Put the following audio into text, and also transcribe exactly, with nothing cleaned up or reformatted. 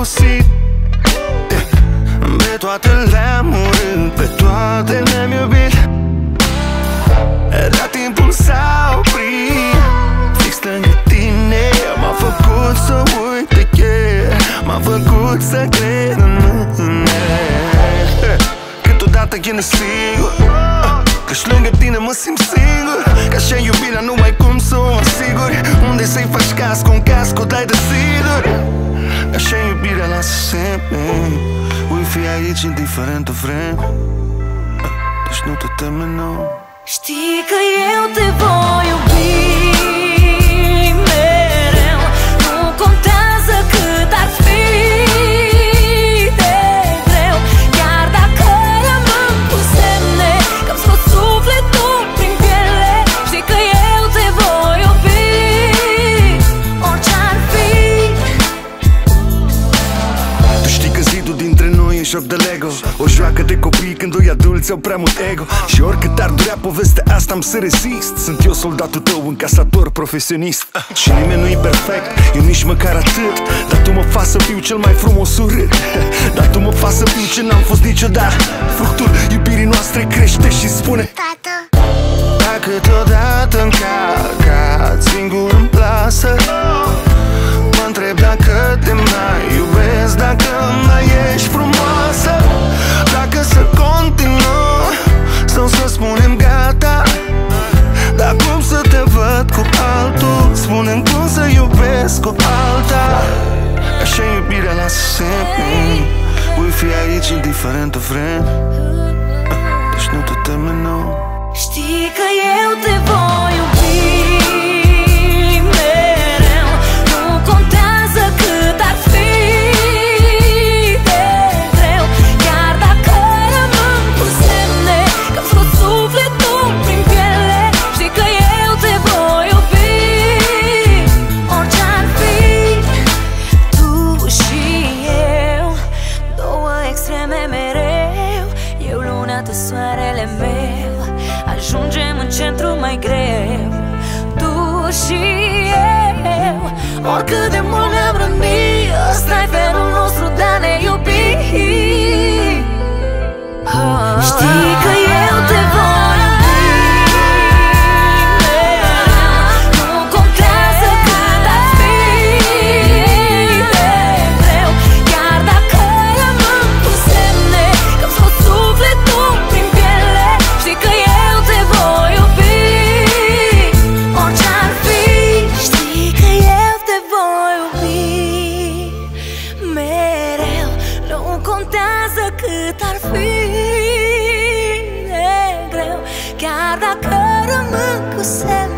folosit. Pe toate le-am urât, pe toate le-am iubit. Dar timpul s-a oprit fix lângă tine. M-a făcut să uit de ieri, m-a făcut să cred în mine. Câteodată e nesigur, că-și lângă tine mă simt singur. Că așa iubirea nu ai cum să o asiguri. Unde să-i faci caz, cu un caz, cu dai de sigur. Așa iubirea lasă semne. Voi fi aici indiferent de vreme. Deci nu te teme, nu. Știi că eu te voi iubi mereu. Nu contează cât ar fi de greu. Chiar dacă rămân cu semne că-mi scot sufletul prin piele. Știi că eu te voi iubi orice-ar fi. Tu știi că zidul dintre noi e joc de Lego, o joacă de copii când doi adulți au prea mult ego. Și oricât ar durea povestea asta am să rezist. Sunt eu soldatul tău, încasator profesionist. Și nimeni nu e perfect, eu nici măcar atât. Dar tu mă faci să fiu cel mai frumos urât. Dar tu mă faci să fiu ce n-am fost niciodată. Fructul iubirii noastre crește și spune: tată. Dacă deodată-mi cacat singur în plasă, mă întreb dacă te mai iubesc, dacă mai ești frumoasă. Dacă să continuăm sau să spunem gata. Dar cum să te văd cu altul? Spune-mi cum să iubesc cu alta. Așa iubirea lasă semne. Voi fi aici indiferent de vreme. Deci nu te teme, nu. Știi că eu te voi iubi mereu. Nu contează cât ar fi de greu. Chiar dacă rămân cu semne că-mi scot sufletul prin piele. Știi că eu te voi iubi orice-ar fi. Tu și eu, două extreme mereu. Eu luna, tu soarele meu. Ajungem în centru mai greu. Tu și eu, oricât de mult ne-am rănit, ăsta-i felul nostru de a ne iubi. Știi că eu te voi iubi mereu. Nu contează cât ar fi de greu. Chiar dacă rămân cu semne că-mi scot sufletul prin piele. Știi că eu te voi iubi orice-ar fi. Știi că eu te voi iubi mereu. Nu contează cât ar fi de greu. Chiar dacă rămân cu semne